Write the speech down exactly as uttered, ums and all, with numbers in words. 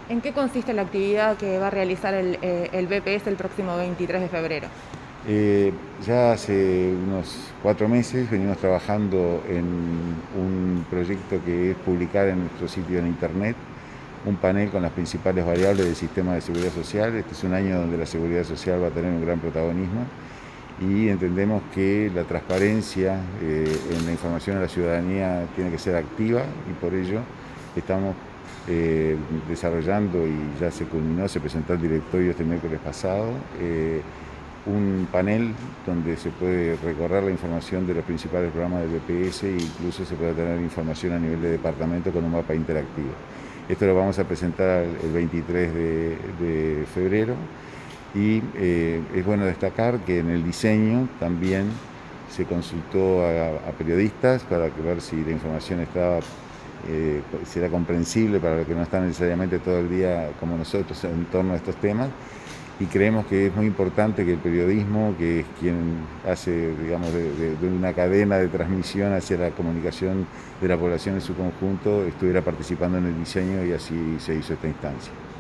¿En qué consiste la actividad que va a realizar el, eh, el B P S el próximo veintitrés de febrero? Eh, ya hace unos cuatro meses venimos trabajando en un proyecto que es publicar en nuestro sitio en internet un panel con las principales variables del sistema de seguridad social. Este es un año donde la seguridad social va a tener un gran protagonismo y entendemos que la transparencia eh, en la información a la ciudadanía tiene que ser activa y por ello estamos eh, desarrollando, y ya se culminó, se presentó al directorio este miércoles pasado, eh, un panel donde se puede recorrer la información de los principales programas del B P S e incluso se puede tener información a nivel de departamento con un mapa interactivo. Esto lo vamos a presentar el veintitrés de, de febrero y eh, es bueno destacar que en el diseño también se consultó a, a periodistas para ver si la información estaba, eh, si era comprensible para los que no están necesariamente todo el día como nosotros en torno a estos temas. Y creemos que es muy importante que el periodismo, que es quien hace, digamos, de, de, de una cadena de transmisión hacia la comunicación de la población en su conjunto, estuviera participando en el diseño y así se hizo esta instancia.